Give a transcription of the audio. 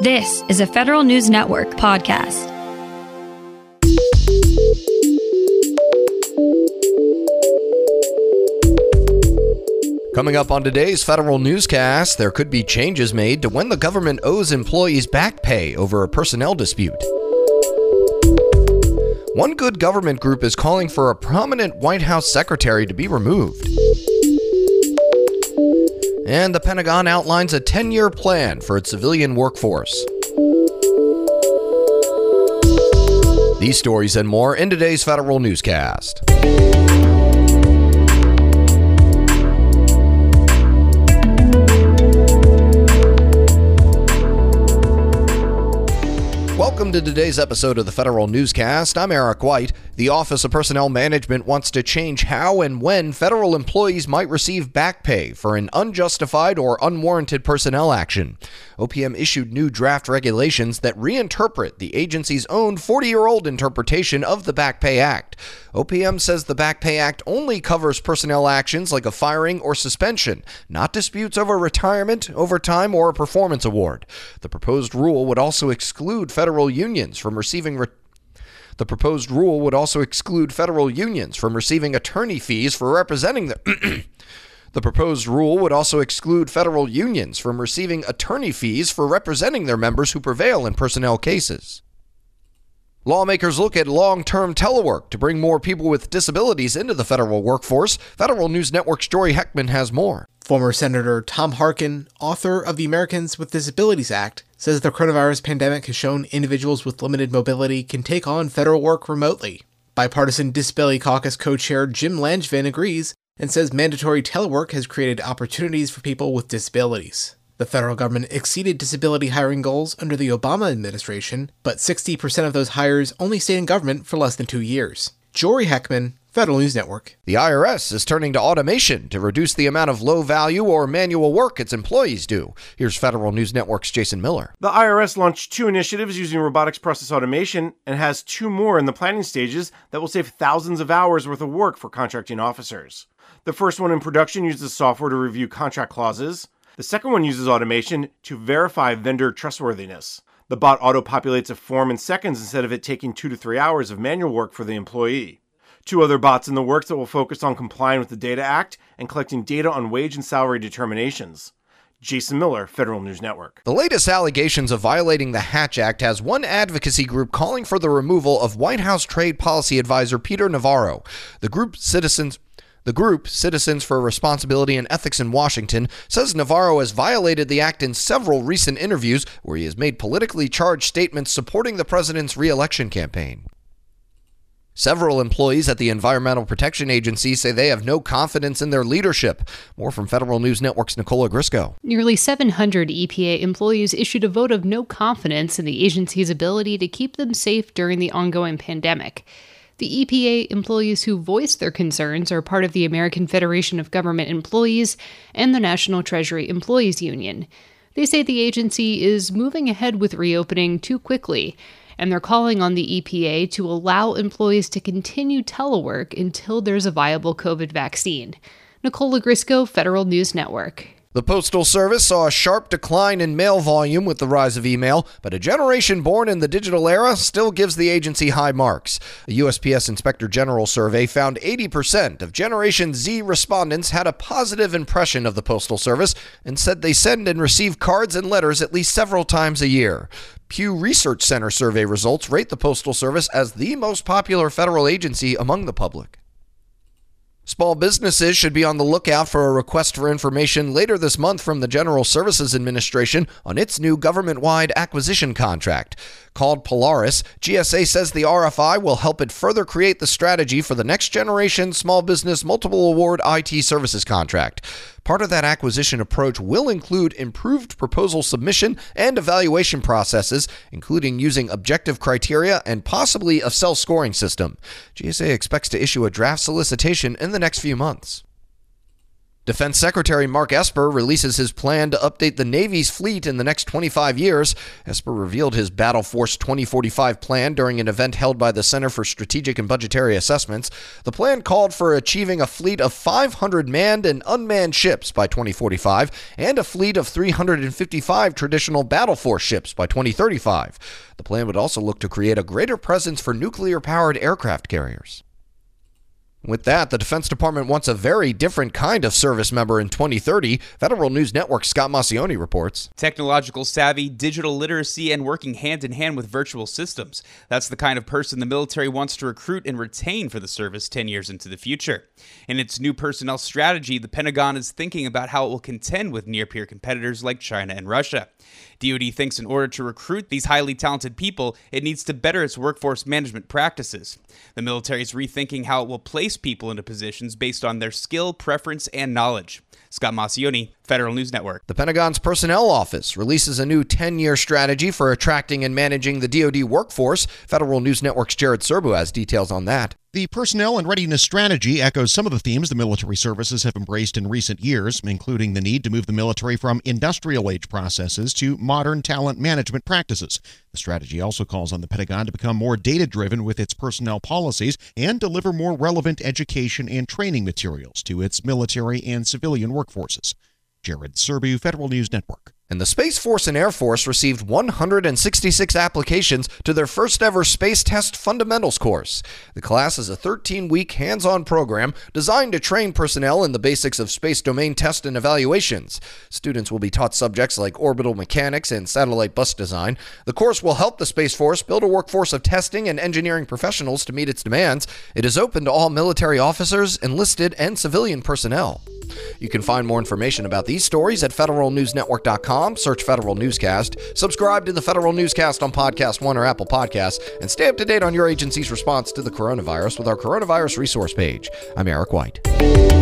This is a Federal News Network podcast. Coming up on today's Federal Newscast, there could be changes made to when the government owes employees back pay over a personnel dispute. One good government group is calling for a prominent White House secretary to be removed. And the Pentagon outlines a 10-year plan for its civilian workforce. These stories and more in today's Federal Newscast. Welcome to today's episode of the Federal Newscast. I'm Eric White. The Office of Personnel Management wants to change how and when federal employees might receive back pay for an unjustified or unwarranted personnel action. OPM issued new draft regulations that reinterpret the agency's own 40-year-old interpretation of the Back Pay Act. OPM says the Back Pay Act only covers personnel actions like a firing or suspension, not disputes over retirement, overtime, or a performance award. The proposed rule would also exclude federal unions from receiving attorney fees for representing the The proposed rule would also exclude federal unions from receiving attorney fees for representing their members who prevail in personnel cases. Lawmakers look at long-term telework to bring more people with disabilities into the federal workforce. Federal News Network's Jory Heckman has more. Former Senator Tom Harkin, author of the Americans with Disabilities Act, says the coronavirus pandemic has shown individuals with limited mobility can take on federal work remotely. Bipartisan Disability Caucus co-chair Jim Langevin agrees and says mandatory telework has created opportunities for people with disabilities. The federal government exceeded disability hiring goals under the Obama administration, but 60% of those hires only stayed in government for less than 2 years. Jory Heckman, Federal News Network. The IRS is turning to automation to reduce the amount of low-value or manual work its employees do. Here's Federal News Network's Jason Miller. The IRS launched 2 initiatives using robotics process automation and has 2 more in the planning stages that will save thousands of hours worth of work for contracting officers. The first one in production uses software to review contract clauses. The second one uses automation to verify vendor trustworthiness. The bot auto-populates a form in seconds instead of it taking 2 to 3 hours of manual work for the employee. 2 other bots in the works that will focus on complying with the Data Act and collecting data on wage and salary determinations. Jason Miller, Federal News Network. The latest allegations of violating the Hatch Act has one advocacy group calling for the removal of White House Trade Policy Advisor Peter Navarro. The group Citizens for Responsibility and Ethics in Washington says Navarro has violated the act in several recent interviews where he has made politically charged statements supporting the president's re-election campaign. Several employees at the Environmental Protection Agency say they have no confidence in their leadership. More from Federal News Network's Nicola Grisco. Nearly 700 EPA employees issued a vote of no confidence in the agency's ability to keep them safe during the ongoing pandemic. The EPA employees who voiced their concerns are part of the American Federation of Government Employees and the National Treasury Employees Union. They say the agency is moving ahead with reopening too quickly, and they're calling on the EPA to allow employees to continue telework until there's a viable COVID vaccine. Nicola Grisco, Federal News Network. The Postal Service saw a sharp decline in mail volume with the rise of email, but a generation born in the digital era still gives the agency high marks. A USPS Inspector General survey found 80% of Generation Z respondents had a positive impression of the Postal Service and said they send and receive cards and letters at least several times a year. Pew Research Center survey results rate the Postal Service as the most popular federal agency among the public. Small businesses should be on the lookout for a request for information later this month from the General Services Administration on its new government-wide acquisition contract. Called Polaris, GSA says the RFI will help it further create the strategy for the next generation small business multiple award IT services contract. Part of that acquisition approach will include improved proposal submission and evaluation processes, including using objective criteria and possibly a self-scoring system. GSA expects to issue a draft solicitation in the next few months. Defense Secretary Mark Esper releases his plan to update the Navy's fleet in the next 25 years. Esper revealed his Battle Force 2045 plan during an event held by the Center for Strategic and Budgetary Assessments. The plan called for achieving a fleet of 500 manned and unmanned ships by 2045 and a fleet of 355 traditional Battle Force ships by 2035. The plan would also look to create a greater presence for nuclear-powered aircraft carriers. With that, the Defense Department wants a very different kind of service member in 2030. Federal News Network's Scott Maucione reports. Technological savvy, digital literacy, and working hand-in-hand with virtual systems. That's the kind of person the military wants to recruit and retain for the service 10 years into the future. In its new personnel strategy, the Pentagon is thinking about how it will contend with near-peer competitors like China and Russia. DoD thinks in order to recruit these highly talented people, it needs to better its workforce management practices. The military is rethinking how it will place people into positions based on their skill, preference, and knowledge. Scott Maucione, Federal News Network. The Pentagon's Personnel Office releases a new 10-year strategy for attracting and managing the DoD workforce. Federal News Network's Jared Serbu has details on that. The Personnel and Readiness Strategy echoes some of the themes the military services have embraced in recent years, including the need to move the military from industrial-age processes to modern talent management practices. The strategy also calls on the Pentagon to become more data-driven with its personnel policies and deliver more relevant education and training materials to its military and civilian workforces. Jared Serbu, Federal News Network. And the Space Force and Air Force received 166 applications to their first-ever Space Test Fundamentals course. The class is a 13-week hands-on program designed to train personnel in the basics of space domain test and evaluations. Students will be taught subjects like orbital mechanics and satellite bus design. The course will help the Space Force build a workforce of testing and engineering professionals to meet its demands. It is open to all military officers, enlisted, and civilian personnel. You can find more information about these stories at federalnewsnetwork.com. Search Federal Newscast. Subscribe to the Federal Newscast on Podcast One or Apple Podcasts, and stay up to date on your agency's response to the coronavirus with our coronavirus resource page. I'm Eric White.